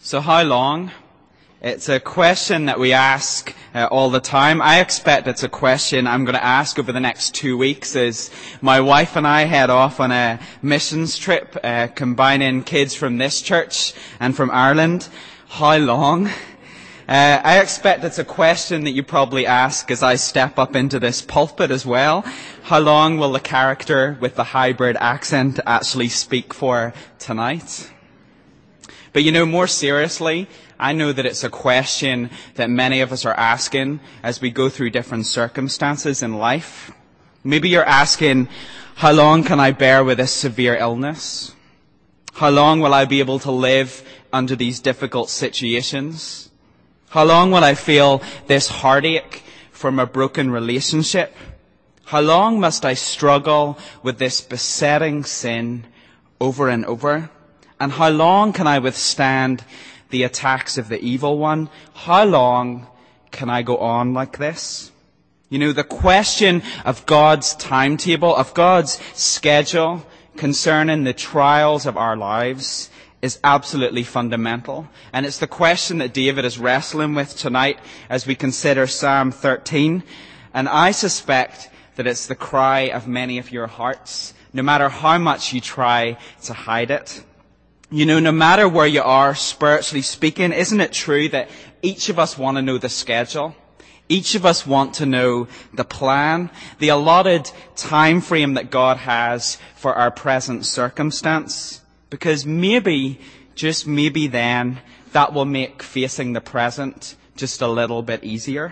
So how long? It's a question that we ask all the time. I expect it's a question I'm going to ask over the next 2 weeks as my wife and I head off on a missions trip, combining kids from this church and from Ireland. How long? I expect it's a question that you probably ask as I step up into this pulpit as well. How long will the character with the hybrid accent actually speak for tonight? But more seriously, I know that it's a question that many of us are asking as we go through different circumstances in life. Maybe you're asking, how long can I bear with this severe illness? How long will I be able to live under these difficult situations? How long will I feel this heartache from a broken relationship? How long must I struggle with this besetting sin over and over? And how long can I withstand the attacks of the evil one? How long can I go on like this? The question of God's timetable, of God's schedule concerning the trials of our lives is absolutely fundamental. And it's the question that David is wrestling with tonight as we consider Psalm 13. And I suspect that it's the cry of many of your hearts, no matter how much you try to hide it. No matter where you are, spiritually speaking, isn't it true that each of us want to know the schedule? Each of us want to know the plan, the allotted time frame that God has for our present circumstance. Because maybe, just maybe then, that will make facing the present just a little bit easier.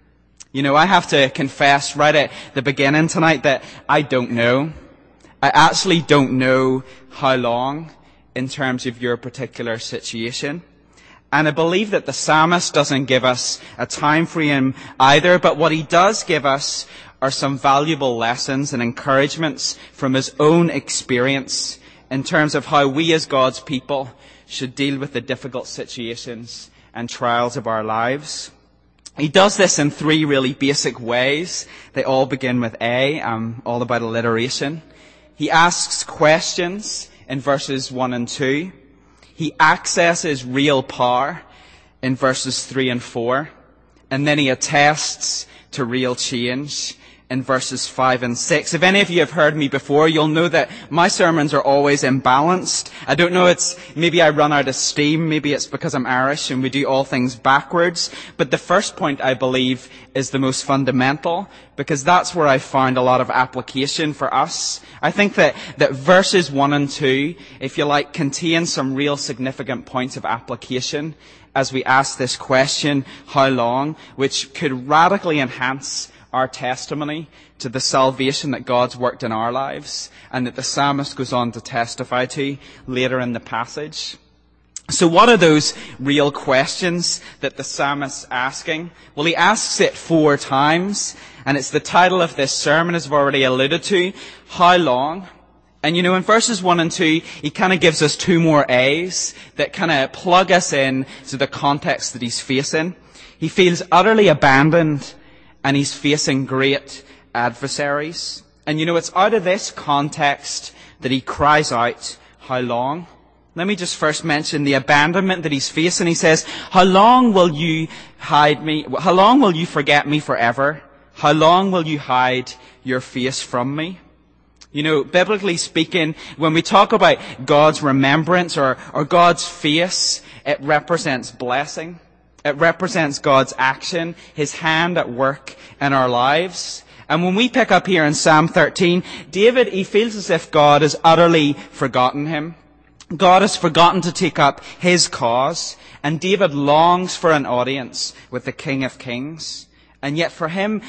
I have to confess right at the beginning tonight that I don't know. I actually don't know how long in terms of your particular situation. And I believe that the psalmist doesn't give us a time frame either, but what he does give us are some valuable lessons and encouragements from his own experience in terms of how we as God's people should deal with the difficult situations and trials of our lives. He does this in 3 really basic ways. They all begin with A. I'm all about alliteration. He asks questions in verses 1 and 2. He accesses real power in verses 3 and 4. And then he attests to real change in verses 5 and 6. If any of you have heard me before, you'll know that my sermons are always imbalanced. I don't know, maybe I run out of steam, maybe it's because I'm Irish and we do all things backwards. But the first point, I believe, is the most fundamental, because that's where I found a lot of application for us. I think that verses 1 and 2, if you like, contain some real significant points of application as we ask this question, how long, which could radically enhance our testimony to the salvation that God's worked in our lives and that the psalmist goes on to testify to later in the passage. So what are those real questions that the psalmist's asking? Well, he asks it 4 times, and it's the title of this sermon, as I've already alluded to, how long? And in verses 1 and 2, he kind of gives us 2 more A's that kind of plug us in to the context that he's facing. He feels utterly abandoned, and he's facing great adversaries. And it's out of this context that he cries out, how long? Let me just first mention the abandonment that he's facing. He says, how long will you hide me? How long will you forget me forever? How long will you hide your face from me? Biblically speaking, when we talk about God's remembrance or God's face, it represents blessing. It represents God's action, His hand at work in our lives. And when we pick up here in Psalm 13, David, he feels as if God has utterly forgotten him. God has forgotten to take up his cause. And David longs for an audience with the King of Kings. And yet for him,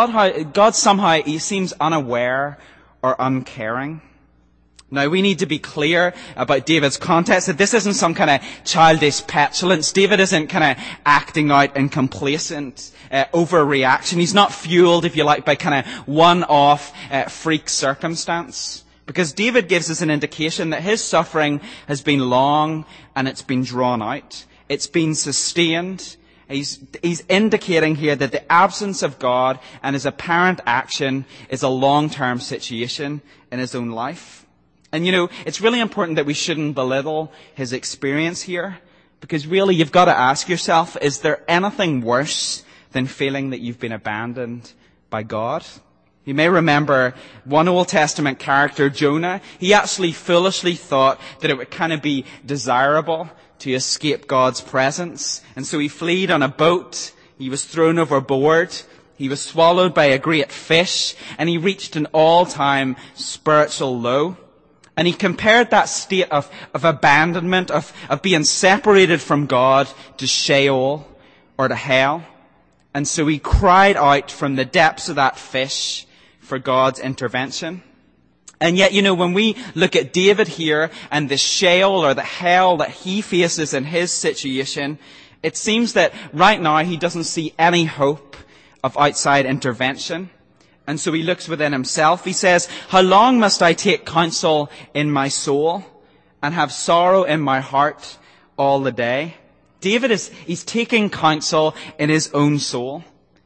God somehow, he seems unaware or uncaring. Now, we need to be clear about David's context, that this isn't some kind of childish petulance. David isn't kind of acting out in complacent overreaction. He's not fueled, if you like, by kind of one-off freak circumstance. Because David gives us an indication that his suffering has been long and it's been drawn out. It's been sustained. He's indicating here that the absence of God and his apparent action is a long-term situation in his own life. And it's really important that we shouldn't belittle his experience here, Because really, you've got to ask yourself, is there anything worse than feeling that you've been abandoned by God? You may remember one Old Testament character, Jonah. He actually foolishly thought that it would kind of be desirable to escape God's presence. And so he fled on a boat. He was thrown overboard. He was swallowed by a great fish. And he reached an all-time spiritual low. And he compared that state of abandonment, of being separated from God, to Sheol or to hell. And so he cried out from the depths of that fish for God's intervention. And yet, when we look at David here and the Sheol or the hell that he faces in his situation, it seems that right now he doesn't see any hope of outside intervention. And so he looks within himself. He says, "How long must I take counsel in my soul and have sorrow in my heart all the day?" David he's taking counsel in his own soul.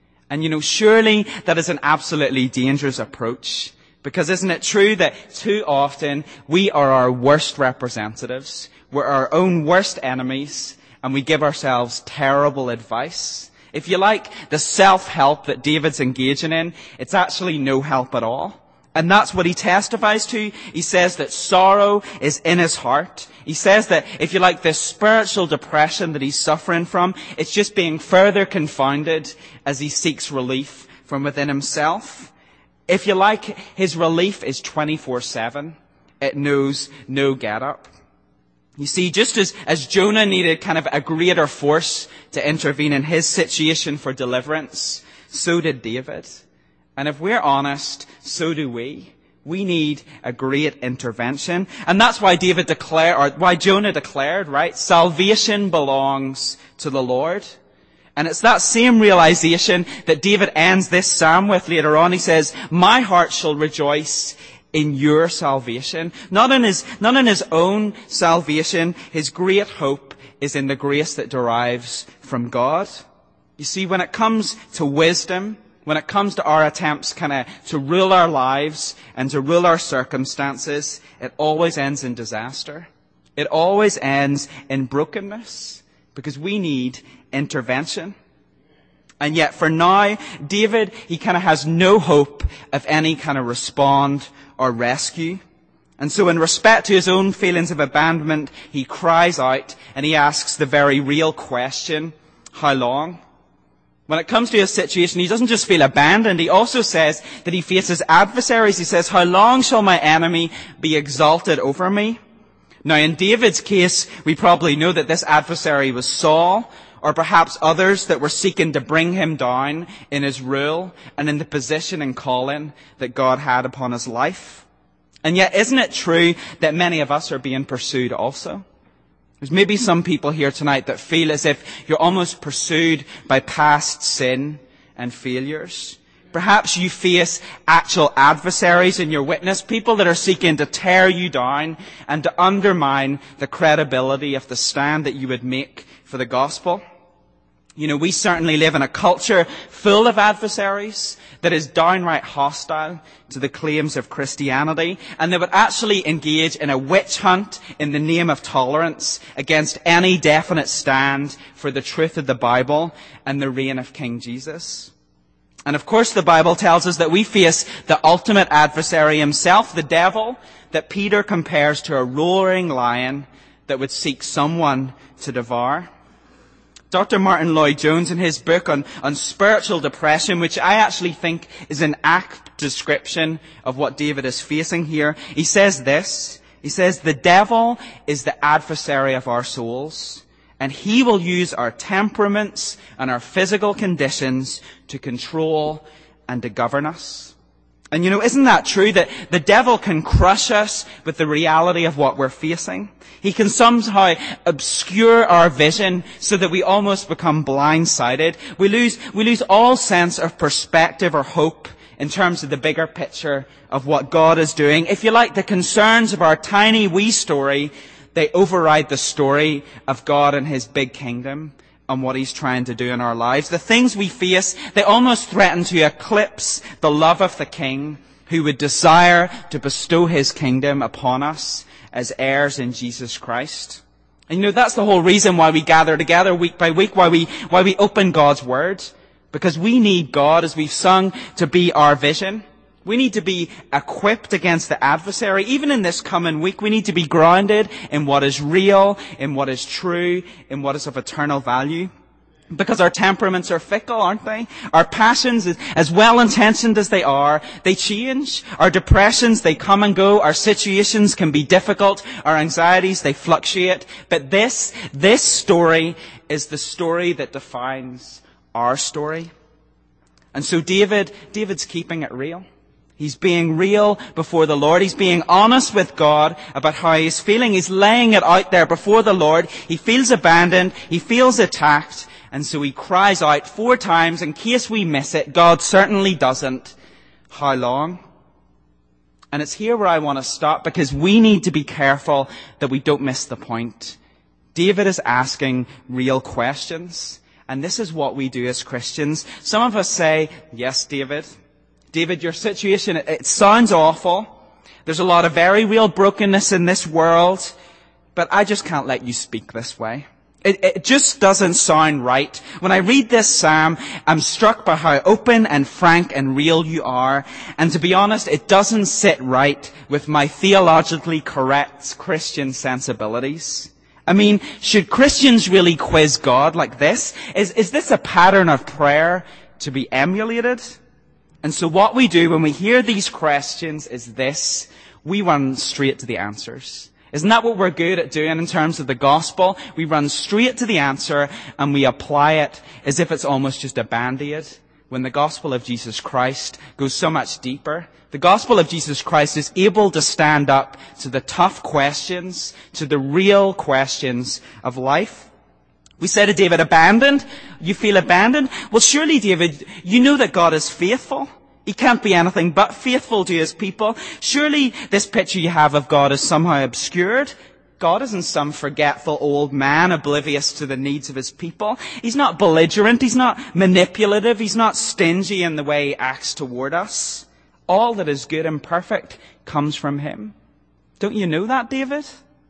And surely that is an absolutely dangerous approach. Because isn't it true that too often we are our worst representatives, we're our own worst enemies, and we give ourselves terrible advice? If you like, the self-help that David's engaging in, it's actually no help at all. And that's what he testifies to. He says that sorrow is in his heart. He says that, if you like, this spiritual depression that he's suffering from, it's just being further confounded as he seeks relief from within himself. If you like, his relief is 24/7. It knows no get-up. You see, just as Jonah needed kind of a greater force to intervene in his situation for deliverance, so did David. And if we're honest, so do we. We need a great intervention. And that's why why Jonah declared, right? Salvation belongs to the Lord. And it's that same realization that David ends this psalm with later on. He says, "My heart shall rejoice in your salvation." Not in his own salvation. His great hope is in the grace that derives from God. You see, when it comes to wisdom, when it comes to our attempts to rule our lives and to rule our circumstances, it always ends in disaster. It always ends in brokenness, because we need intervention. And yet for now, David, he has no hope of any respond or rescue. And so in respect to his own feelings of abandonment, he cries out and he asks the very real question, how long? When it comes to his situation, he doesn't just feel abandoned. He also says that he faces adversaries. He says, "How long shall my enemy be exalted over me?" Now, in David's case, we probably know that this adversary was Saul, or perhaps others that were seeking to bring him down in his rule and in the position and calling that God had upon his life. And yet, isn't it true that many of us are being pursued also? There's maybe some people here tonight that feel as if you're almost pursued by past sin and failures. Perhaps you face actual adversaries in your witness, people that are seeking to tear you down and to undermine the credibility of the stand that you would make for the gospel. We certainly live in a culture full of adversaries that is downright hostile to the claims of Christianity, and that would actually engage in a witch hunt in the name of tolerance against any definite stand for the truth of the Bible and the reign of King Jesus. And of course the Bible tells us that we face the ultimate adversary himself, the devil, that Peter compares to a roaring lion that would seek someone to devour. Dr. Martin Lloyd-Jones, in his book on spiritual depression, which I actually think is an apt description of what David is facing here, he says this. He says, "The devil is the adversary of our souls, and he will use our temperaments and our physical conditions to control and to govern us." And isn't that true, that the devil can crush us with the reality of what we're facing? He can somehow obscure our vision so that we almost become blindsided. We lose all sense of perspective or hope in terms of the bigger picture of what God is doing. If you like, the concerns of our tiny wee story, they override the story of God and his big kingdom and what he's trying to do in our lives. The things we face, they almost threaten to eclipse the love of the King who would desire to bestow his kingdom upon us as heirs in Jesus Christ. And you know, that's the whole reason why we gather together week by week, why we open God's Word. Because we need God, as we've sung, to be our vision. We need to be equipped against the adversary. Even in this coming week, we need to be grounded in what is real, in what is true, in what is of eternal value. Because our temperaments are fickle, aren't they? Our passions, as well-intentioned as they are, they change. Our depressions, they come and go. Our situations can be difficult. Our anxieties, they fluctuate. But this story is the story that defines our story. And so David's keeping it real. He's being real before the Lord. He's being honest with God about how he's feeling. He's laying it out there before the Lord. He feels abandoned. He feels attacked. And so he cries out 4 times in case we miss it. God certainly doesn't. How long? And it's here where I want to stop, because we need to be careful that we don't miss the point. David is asking real questions. And this is what we do as Christians. Some of us say, yes, David, your situation, it sounds awful. There's a lot of very real brokenness in this world, but I just can't let you speak this way. It just doesn't sound right. When I read this psalm, I'm struck by how open and frank and real you are. And to be honest, it doesn't sit right with my theologically correct Christian sensibilities. I mean, should Christians really quiz God like this? Is this a pattern of prayer to be emulated? And so what we do when we hear these questions is this: we run straight to the answers. Isn't that what we're good at doing in terms of the gospel? We run straight to the answer and we apply it as if it's almost just a band-aid, when the gospel of Jesus Christ goes so much deeper. The gospel of Jesus Christ is able to stand up to the tough questions, to the real questions of life. We say to David, abandoned? You feel abandoned? Well, surely, David, you know that God is faithful. He can't be anything but faithful to his people. Surely this picture you have of God is somehow obscured. God isn't some forgetful old man oblivious to the needs of his people. He's not belligerent. He's not manipulative. He's not stingy in the way he acts toward us. All that is good and perfect comes from him. Don't you know that, David?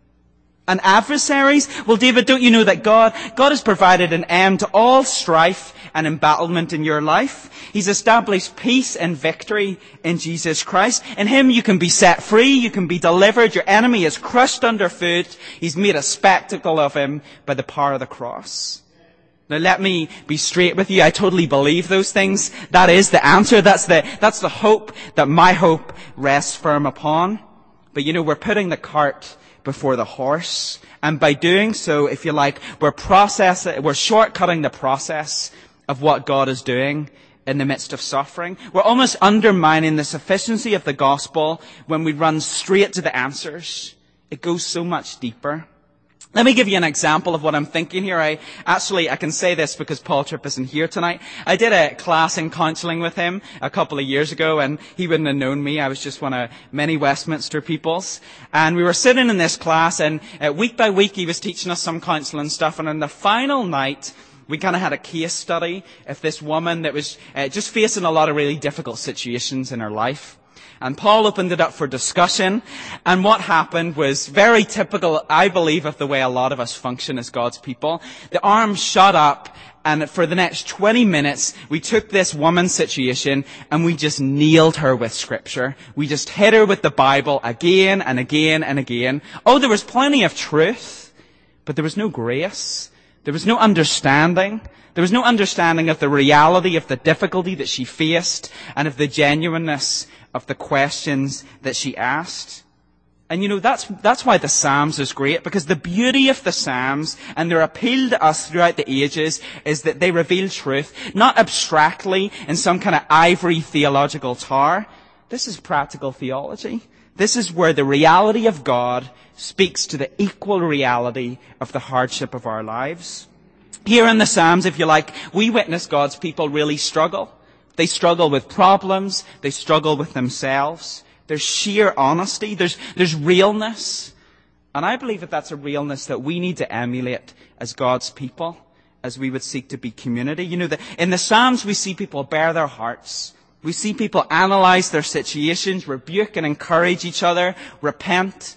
And adversaries? Well, David, don't you know that God has provided an end to all strife and embattlement in your life? He's established peace and victory in Jesus Christ. In him you can be set free, you can be delivered, your enemy is crushed underfoot. He's made a spectacle of him by the power of the cross. Now let me be straight with you. I totally believe those things. That is the answer. That's the hope that my hope rests firm upon. But you know, we're putting the cart before the horse. And by doing so, if you like, we're shortcutting the process of what God is doing in the midst of suffering. We're almost undermining the sufficiency of the gospel when we run straight to the answers. It goes so much deeper. Let me give you an example of what I'm thinking here. I can say this because Paul Tripp isn't here tonight. I did a class in counselling with him a couple of years ago, and he wouldn't have known me. I was just one of many Westminster peoples. And we were sitting in this class, and week by week he was teaching us some counselling stuff. And on the final night, we kind of had a case study of this woman that was just facing a lot of really difficult situations in her life. And Paul opened it up for discussion. And what happened was very typical, I believe, of the way a lot of us function as God's people. The arms shot up, and for the next 20 minutes, we took this woman's situation and we just nailed her with Scripture. We just hit her with the Bible again and again and again. Oh, there was plenty of truth, but there was no grace. There was no understanding. There was no understanding of the reality of the difficulty that she faced and of the genuineness of the questions that she asked. And you know, that's why the Psalms is great, because the beauty of the Psalms and their appeal to us throughout the ages is that they reveal truth, not abstractly in some kind of ivory theological tower. This is practical theology. This is where the reality of God speaks to the equal reality of the hardship of our lives. Here in the Psalms, if you like, we witness God's people really struggle. They struggle with problems. They struggle with themselves. There's sheer honesty. There's realness. And I believe that that's a realness that we need to emulate as God's people, as we would seek to be community. You know, in the Psalms we see people bare their hearts. We see people analyze their situations, rebuke and encourage each other, repent.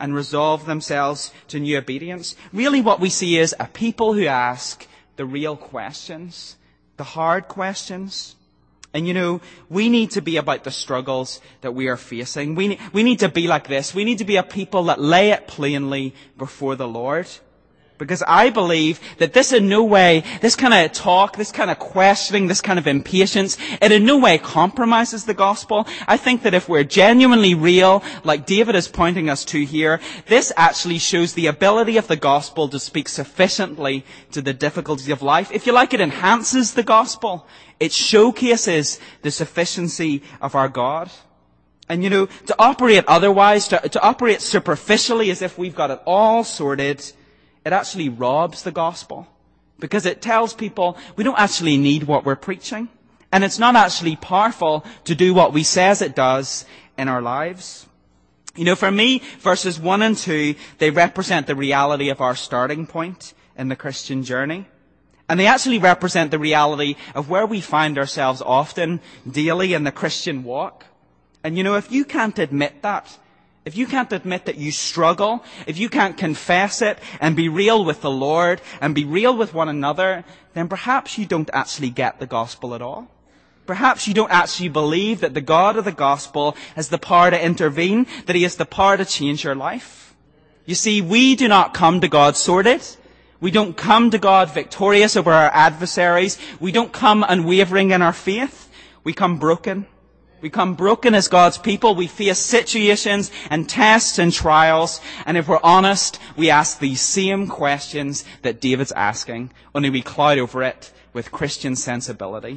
and resolve themselves to new obedience. Really what we see is a people who ask the real questions, the hard questions. And we need to be about the struggles that we are facing. We need to be like this. We need to be a people that lay it plainly before the Lord. Because I believe that this in no way, this kind of talk, this kind of questioning, this kind of impatience, it in no way compromises the gospel. I think that if we're genuinely real, like David is pointing us to here, this actually shows the ability of the gospel to speak sufficiently to the difficulties of life. If you like, it enhances the gospel. It showcases the sufficiency of our God. And to operate otherwise, to operate superficially as if we've got it all sorted, it actually robs the gospel, because it tells people we don't actually need what we're preaching, and it's not actually powerful to do what we says it does in our lives. For me, verses 1 and 2, they represent the reality of our starting point in the Christian journey. And they actually represent the reality of where we find ourselves often, daily in the Christian walk. And if you can't admit that, if you can't admit that you struggle, if you can't confess it and be real with the Lord and be real with one another, then perhaps you don't actually get the gospel at all. Perhaps you don't actually believe that the God of the gospel has the power to intervene, that he has the power to change your life. You see, we do not come to God sorted. We don't come to God victorious over our adversaries. We don't come unwavering in our faith. We come broken. We come broken as God's people. We face situations and tests and trials. And if we're honest, we ask these same questions that David's asking, only we cloud over it with Christian sensibility.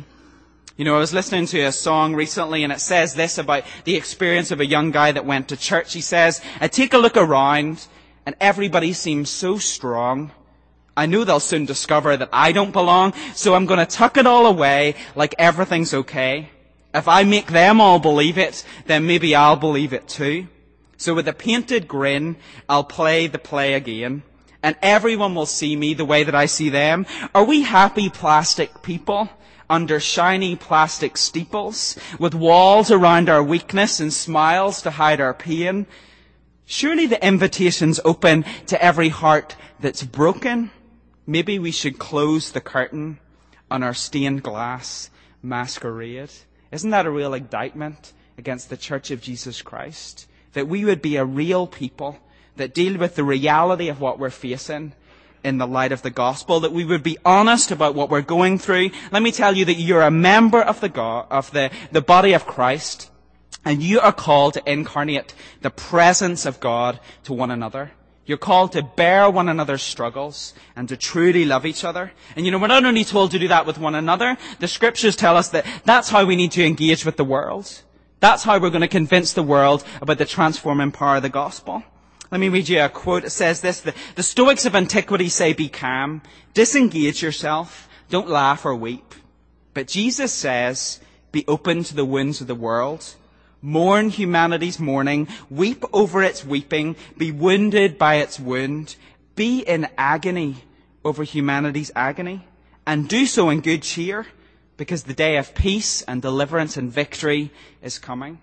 I was listening to a song recently, and it says this about the experience of a young guy that went to church. He says, I take a look around, and everybody seems so strong. I know they'll soon discover that I don't belong, so I'm going to tuck it all away like everything's okay. If I make them all believe it, then maybe I'll believe it too. So with a painted grin, I'll play the play again, and everyone will see me the way that I see them. Are we happy plastic people under shiny plastic steeples, with walls around our weakness and smiles to hide our pain? Surely the invitation's open to every heart that's broken. Maybe we should close the curtain on our stained glass masquerade. Isn't that a real indictment against the Church of Jesus Christ? That we would be a real people that deal with the reality of what we're facing in the light of the gospel, that we would be honest about what we're going through. Let me tell you that you're a member of the body of Christ, and you are called to incarnate the presence of God to one another. You're called to bear one another's struggles and to truly love each other. And we're not only told to do that with one another, the scriptures tell us that that's how we need to engage with the world. That's how we're going to convince the world about the transforming power of the gospel. Let me read you a quote. It says this, the Stoics of antiquity say, be calm, disengage yourself, don't laugh or weep. But Jesus says, be open to the wounds of the world. Mourn humanity's mourning, weep over its weeping, be wounded by its wound, be in agony over humanity's agony, and do so in good cheer, because the day of peace and deliverance and victory is coming.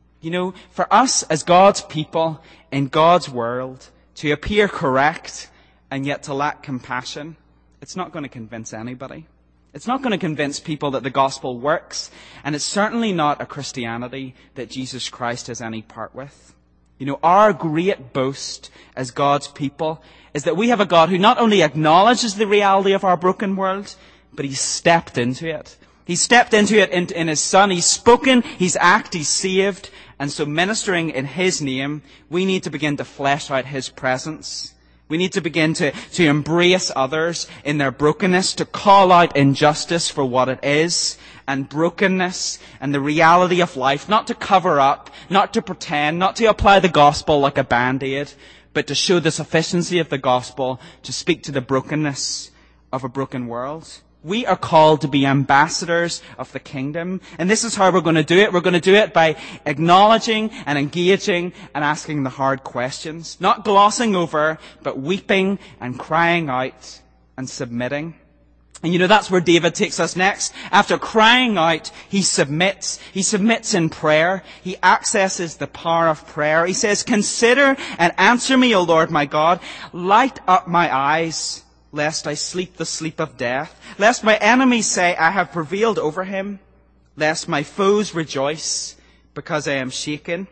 For us as God's people in God's world, to appear correct and yet to lack compassion, it's not going to convince anybody. It's not going to convince people that the gospel works, and it's certainly not a Christianity that Jesus Christ has any part with. Our great boast as God's people is that we have a God who not only acknowledges the reality of our broken world, but He's stepped into it. He's stepped into it in His Son. He's spoken, He's acted, He's saved. And so ministering in His name, we need to begin to flesh out His presence. We need to begin to embrace others in their brokenness, to call out injustice for what it is, and brokenness and the reality of life, not to cover up, not to pretend, not to apply the gospel like a band-aid, but to show the sufficiency of the gospel, to speak to the brokenness of a broken world. We are called to be ambassadors of the kingdom. And this is how we're going to do it. We're going to do it by acknowledging and engaging and asking the hard questions. Not glossing over, but weeping and crying out and submitting. And that's where David takes us next. After crying out, he submits. He submits in prayer. He accesses the power of prayer. He says, "Consider and answer me, O Lord my God. Light up my eyes, lest I sleep the sleep of death. Lest my enemies say, I have prevailed over him. Lest my foes rejoice, because I am shaken."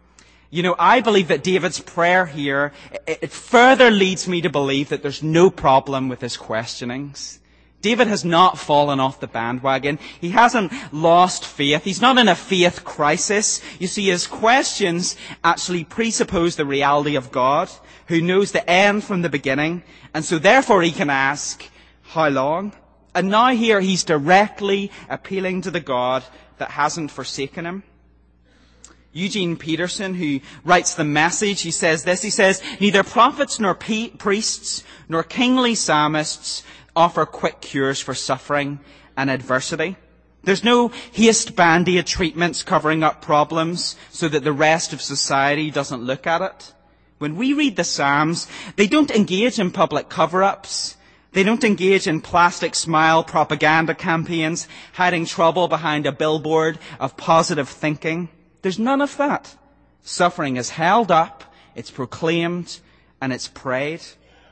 I believe that David's prayer here, it further leads me to believe that there's no problem with his questionings. David has not fallen off the bandwagon. He hasn't lost faith. He's not in a faith crisis. You see, his questions actually presuppose the reality of God, who knows the end from the beginning. And so therefore he can ask, how long? And now here he's directly appealing to the God that hasn't forsaken him. Eugene Peterson, who writes The Message, he says this. He says, "Neither prophets nor priests nor kingly psalmists offer quick cures for suffering and adversity. There's no haste band-aid treatments covering up problems so that the rest of society doesn't look at it. When we read the Psalms, they don't engage in public cover-ups. They don't engage in plastic smile propaganda campaigns, hiding trouble behind a billboard of positive thinking. There's none of that. Suffering is held up, it's proclaimed, and it's prayed."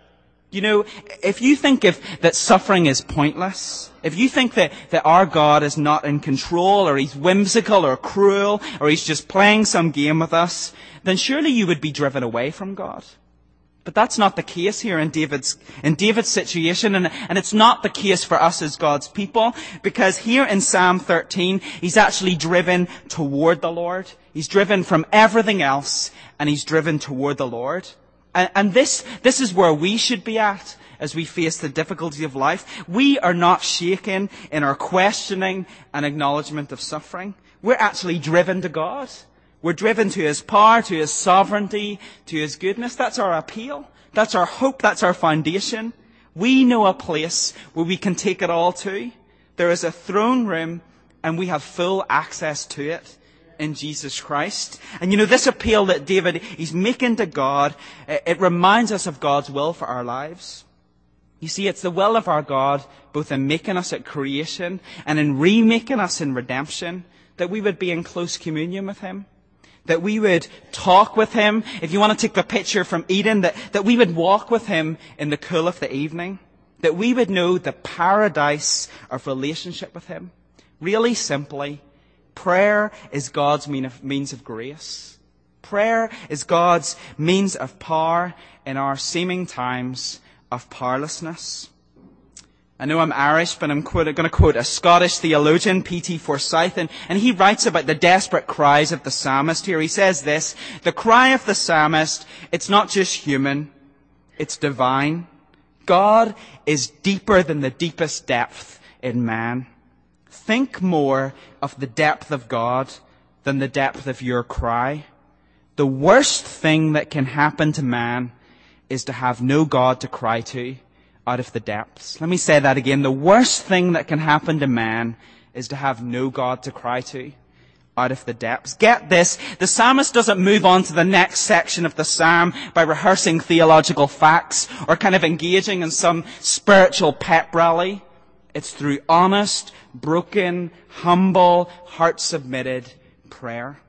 If you think that suffering is pointless, if you think that our God is not in control, or he's whimsical or cruel, or he's just playing some game with us, then surely you would be driven away from God. But that's not the case here in David's situation, and it's not the case for us as God's people, because here in Psalm 13, he's actually driven toward the Lord. He's driven from everything else, and he's driven toward the Lord. And this is where we should be at as we face the difficulty of life. We are not shaken in our questioning and acknowledgement of suffering. We're actually driven to God. We're driven to his power, to his sovereignty, to his goodness. That's our appeal. That's our hope. That's our foundation. We know a place where we can take it all to. There is a throne room, and we have full access to it in Jesus Christ. And this appeal that David, he's making to God, it reminds us of God's will for our lives. You see, it's the will of our God, both in making us at creation and in remaking us in redemption, that we would be in close communion with him, that we would talk with him. If you want to take the picture from Eden, that we would walk with him in the cool of the evening, that we would know the paradise of relationship with him. Really simply, prayer is God's means of grace. Prayer is God's means of power in our seeming times of powerlessness. I know I'm Irish, but I'm going to quote a Scottish theologian, P.T. Forsyth, and he writes about the desperate cries of the psalmist here. He says this: "The cry of the psalmist, it's not just human, it's divine. God is deeper than the deepest depth in man. Think more of the depth of God than the depth of your cry. The worst thing that can happen to man is to have no God to cry to out of the depths." Let me say that again. The worst thing that can happen to man is to have no God to cry to out of the depths. Get this, the psalmist doesn't move on to the next section of the psalm by rehearsing theological facts or kind of engaging in some spiritual pep rally. It's through honest, broken, humble, heart-submitted prayer.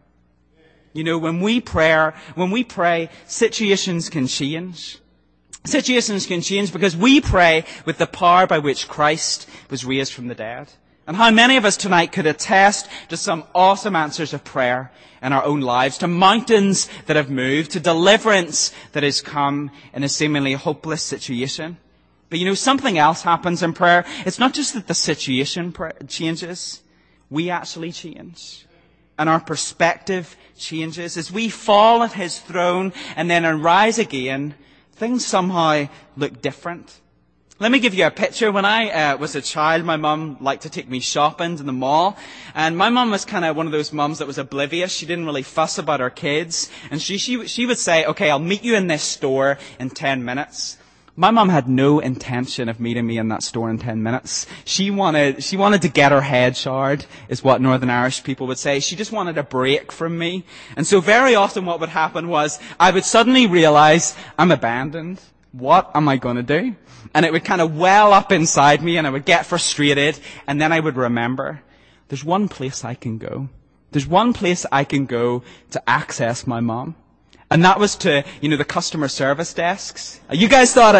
When we pray, situations can change. Situations can change because we pray with the power by which Christ was raised from the dead. And how many of us tonight could attest to some awesome answers of prayer in our own lives, to mountains that have moved, to deliverance that has come in a seemingly hopeless situation. But something else happens in prayer. It's not just that the situation changes. We actually change. And our perspective changes. As we fall at his throne and then arise again, things somehow look different. Let me give you a picture. When I was a child, my mum liked to take me shopping to the mall. And my mum was kind of one of those mums that was oblivious. She didn't really fuss about her kids. And she would say, "Okay, I'll meet you in this store in 10 minutes. My mum had no intention of meeting me in that store in 10 minutes. She wanted to get her head showered, is what Northern Irish people would say. She just wanted a break from me. And so very often what would happen was I would suddenly realize I'm abandoned. What am I going to do? And it would kind of well up inside me, and I would get frustrated, and then I would remember, there's one place I can go. There's one place I can go to access my mom. And that was to, the customer service desks. You guys thought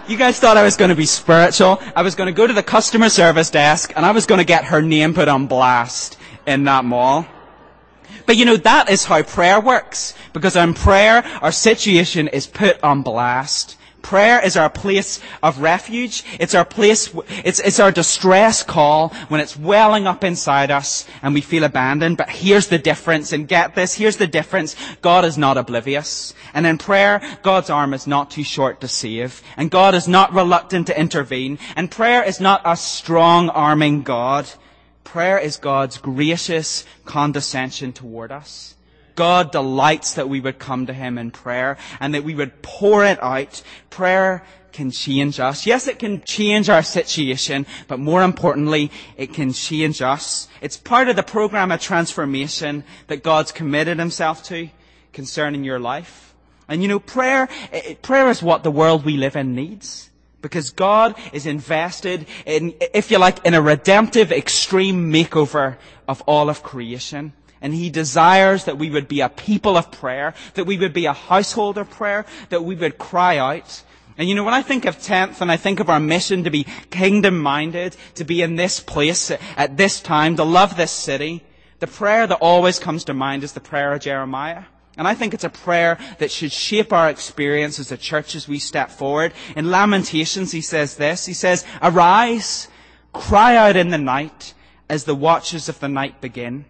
I was going to be spiritual. I was going to go to the customer service desk, and I was going to get her name put on blast in that mall. But that is how prayer works. Because in prayer, our situation is put on blast. Prayer is our place of refuge. It's our place, it's our distress call when it's welling up inside us and we feel abandoned. But here's the difference, and get this, here's the difference. God is not oblivious. And in prayer, God's arm is not too short to save. And God is not reluctant to intervene. And prayer is not a strong-arming God. Prayer is God's gracious condescension toward us. God delights that we would come to Him in prayer and that we would pour it out. Prayer can change us. Yes, it can change our situation, but more importantly, it can change us. It's part of the program of transformation that God's committed Himself to concerning your life. And prayer is what the world we live in needs. Because God is invested in, if you like, in a redemptive, extreme makeover of all of creation. And He desires that we would be a people of prayer, that we would be a household of prayer, that we would cry out. And when I think of 10th and I think of our mission to be kingdom-minded, to be in this place at this time, to love this city, the prayer that always comes to mind is the prayer of Jeremiah. And I think it's a prayer that should shape our experience as a church as we step forward. In Lamentations, he says this. He says, "Arise, cry out in the night as the watches of the night begin.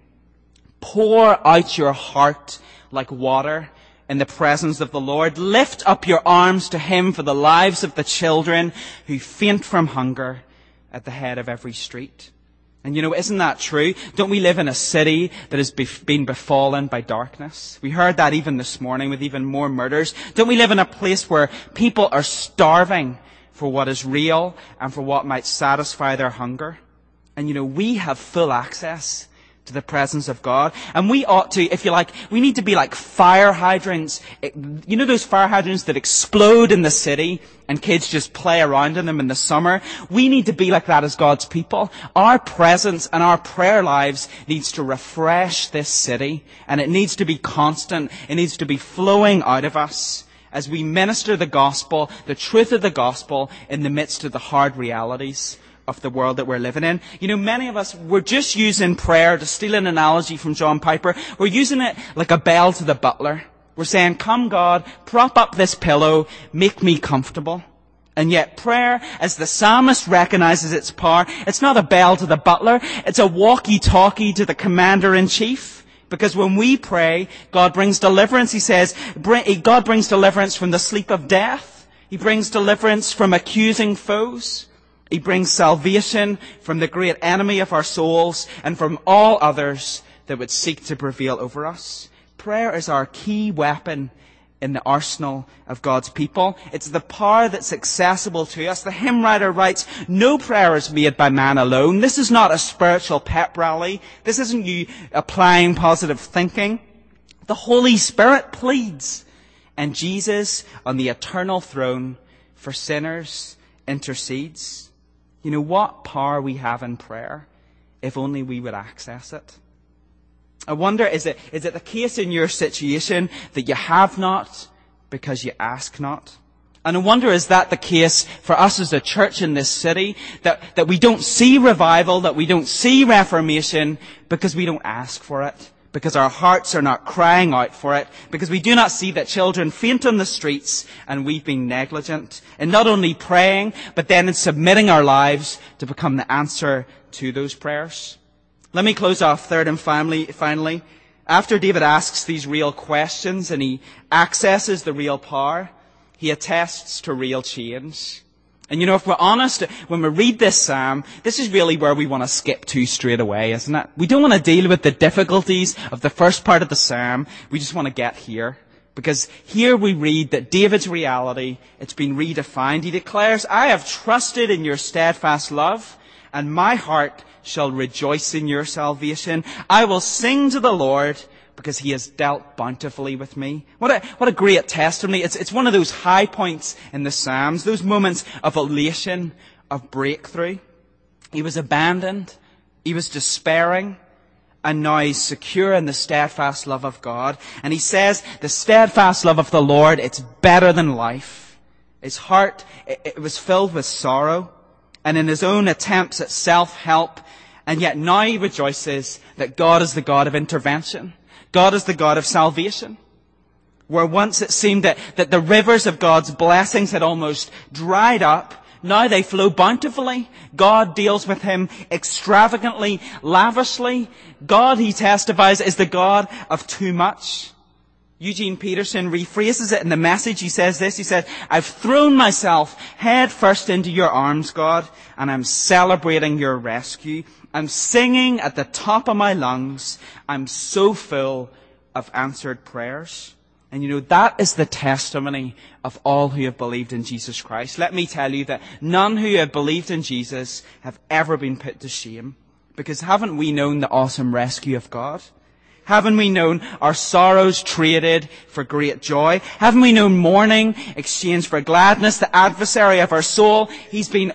Pour out your heart like water in the presence of the Lord. Lift up your arms to Him for the lives of the children who faint from hunger at the head of every street." And isn't that true? Don't we live in a city that has been befallen by darkness? We heard that even this morning with even more murders. Don't we live in a place where people are starving for what is real and for what might satisfy their hunger? And we have full access to the presence of God. And we ought to, if you like, we need to be like fire hydrants. Those fire hydrants that explode in the city and kids just play around in them in the summer? We need to be like that as God's people. Our presence and our prayer lives needs to refresh this city, and it needs to be constant. It needs to be flowing out of us as we minister the gospel, the truth of the gospel, in the midst of the hard realities of the world that we're living in. Many of us, we're just using prayer, to steal an analogy from John Piper, we're using it like a bell to the butler. We're saying, "Come God, prop up this pillow, make me comfortable." And yet prayer, as the psalmist recognizes its power, it's not a bell to the butler, it's a walkie-talkie to the commander-in-chief. Because when we pray, God brings deliverance. He says, God brings deliverance from the sleep of death. He brings deliverance from accusing foes. He brings salvation from the great enemy of our souls and from all others that would seek to prevail over us. Prayer is our key weapon in the arsenal of God's people. It's the power that's accessible to us. The hymn writer writes, "No prayer is made by man alone." This is not a spiritual pep rally. This isn't you applying positive thinking. The Holy Spirit pleads, and Jesus on the eternal throne for sinners intercedes. What power we have in prayer, if only we would access it. I wonder, is it the case in your situation that you have not because you ask not? And I wonder, is that the case for us as a church in this city, that we don't see revival, that we don't see reformation because we don't ask for it? Because our hearts are not crying out for it, because we do not see that children faint on the streets and we've been negligent in not only praying, but then in submitting our lives to become the answer to those prayers. Let me close off third and finally. After David asks these real questions and he accesses the real power, he attests to real change. And if we're honest, when we read this psalm, this is really where we want to skip to straight away, isn't it? We don't want to deal with the difficulties of the first part of the psalm. We just want to get here. Because here we read that David's reality, it's been redefined. He declares, "I have trusted in your steadfast love, and my heart shall rejoice in your salvation. I will sing to the Lord, because he has dealt bountifully with me. What a great testimony. It's one of those high points in the Psalms, those moments of elation, of breakthrough. He was abandoned. He was despairing. And now he's secure in the steadfast love of God. And he says, the steadfast love of the Lord, it's better than life. His heart, it was filled with sorrow. And in his own attempts at self-help. And yet now he rejoices that God is the God of intervention. God is the God of salvation. Where once it seemed that the rivers of God's blessings had almost dried up, now they flow bountifully. God deals with him extravagantly, lavishly. God, he testifies, is the God of too much. Eugene Peterson rephrases it in the Message. He says this, he said, I've thrown myself head first into your arms, God, and I'm celebrating your rescue. I'm singing at the top of my lungs. I'm so full of answered prayers. And you know, that is the testimony of all who have believed in Jesus Christ. Let me tell you that none who have believed in Jesus have ever been put to shame. Because haven't we known the awesome rescue of God? Haven't we known our sorrows traded for great joy? Haven't we known mourning exchanged for gladness? The adversary of our soul, he's been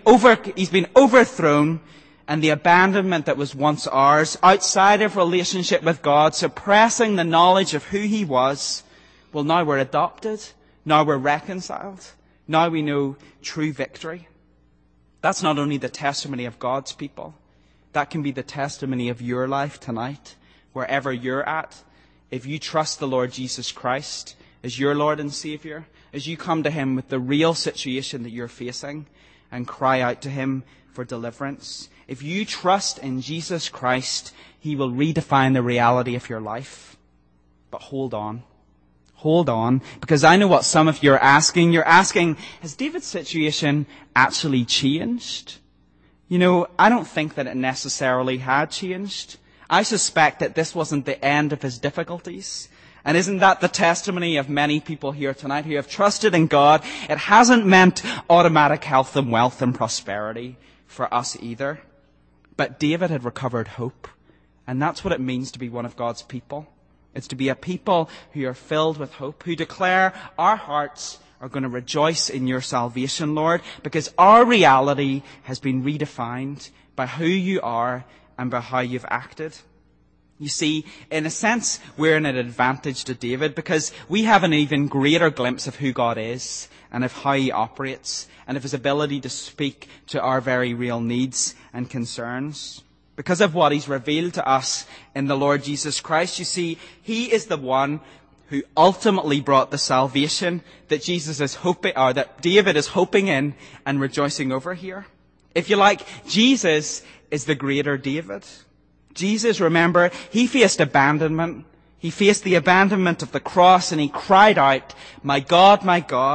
overthrown. And the abandonment that was once ours, outside of relationship with God, suppressing the knowledge of who he was, well, now we're adopted. Now we're reconciled. Now we know true victory. That's not only the testimony of God's people. That can be the testimony of your life tonight, wherever you're at. If you trust the Lord Jesus Christ as your Lord and Savior, as you come to him with the real situation that you're facing and cry out to him for deliverance. If you trust in Jesus Christ, he will redefine the reality of your life. But hold on. Hold on, because I know what some of you are asking. You're asking, has David's situation actually changed? You know, I don't think that it necessarily had changed. I suspect that this wasn't the end of his difficulties. And isn't that the testimony of many people here tonight who have trusted in God? It hasn't meant automatic health and wealth and prosperity for us either. But David had recovered hope. And that's what it means to be one of God's people. It's to be a people who are filled with hope, who declare our hearts are going to rejoice in your salvation, Lord, because our reality has been redefined by who you are and by how you've acted. You see, in a sense, we're in an advantage to David because we have an even greater glimpse of who God is and of how he operates and of his ability to speak to our very real needs and concerns. Because of what he's revealed to us in the Lord Jesus Christ, you see, he is the one who ultimately brought the salvation that Jesus is hoping, or that David is hoping in and rejoicing over here. If you like, Jesus is the greater David. Jesus, remember, he faced abandonment. He faced the abandonment of the cross and he cried out, my God,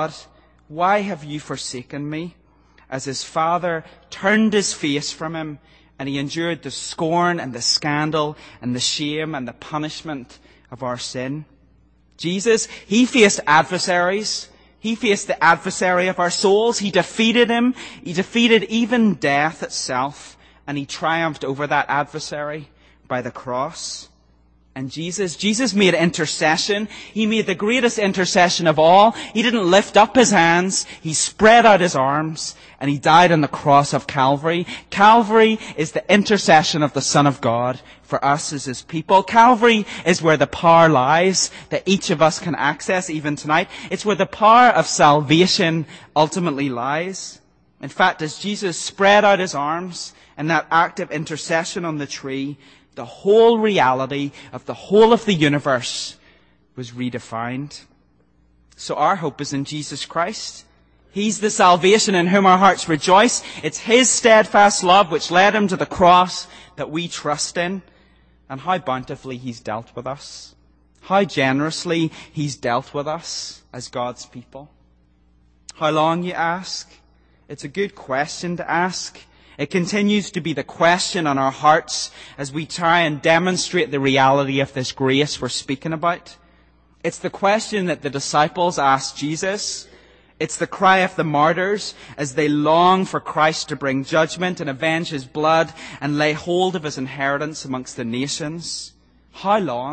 why have you forsaken me? As his Father turned his face from him, and he endured the scorn and the scandal and the shame and the punishment of our sin. Jesus, he faced adversaries. He faced the adversary of our souls. He defeated him. He defeated even death itself. And he triumphed over that adversary by the cross. And Jesus made intercession. He made the greatest intercession of all. He didn't lift up his hands. He spread out his arms. And he died on the cross of Calvary. Calvary is the intercession of the Son of God for us as his people. Calvary is where the power lies that each of us can access even tonight. It's where the power of salvation ultimately lies. In fact, as Jesus spread out his arms in that act of intercession on the tree, the whole reality of the whole of the universe was redefined. So our hope is in Jesus Christ. He's the salvation in whom our hearts rejoice. It's his steadfast love which led him to the cross that we trust in. And how bountifully he's dealt with us. How generously he's dealt with us as God's people. How long, you ask? It's a good question to ask. It continues to be the question on our hearts as we try and demonstrate the reality of this grace we're speaking about. It's the question that the disciples asked Jesus. It's the cry of the martyrs as they long for Christ to bring judgment and avenge his blood and lay hold of his inheritance amongst the nations. How long?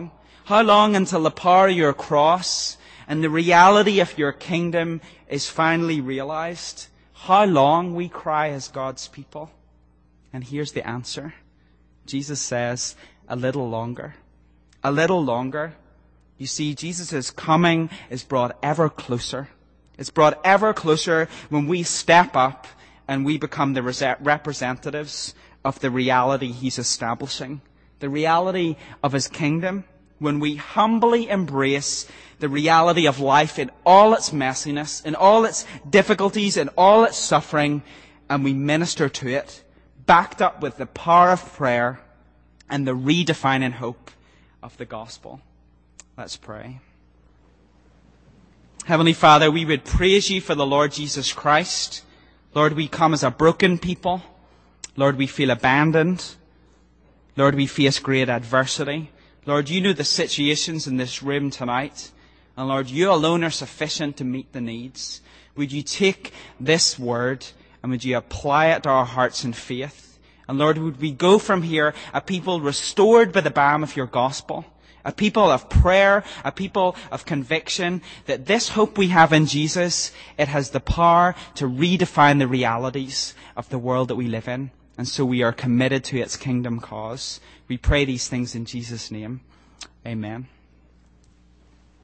How long until the power of your cross and the reality of your kingdom is finally realized? How long, we cry as God's people? And here's the answer. Jesus says, a little longer. A little longer. You see, Jesus' coming is brought ever closer. It's brought ever closer when we step up and we become the representatives of the reality He's establishing. The reality of His kingdom. When we humbly embrace the reality of life in all its messiness, in all its difficulties, in all its suffering, and we minister to it, backed up with the power of prayer and the redefining hope of the gospel. Let's pray. Heavenly Father, we would praise You for the Lord Jesus Christ. Lord, we come as a broken people. Lord, we feel abandoned. Lord, we face great adversity. Lord, You know the situations in this room tonight. And Lord, You alone are sufficient to meet the needs. Would You take this word and would You apply it to our hearts in faith? And Lord, would we go from here a people restored by the balm of Your gospel, a people of prayer, a people of conviction, that this hope we have in Jesus, it has the power to redefine the realities of the world that we live in. And so we are committed to its kingdom cause. We pray these things in Jesus' name. Amen.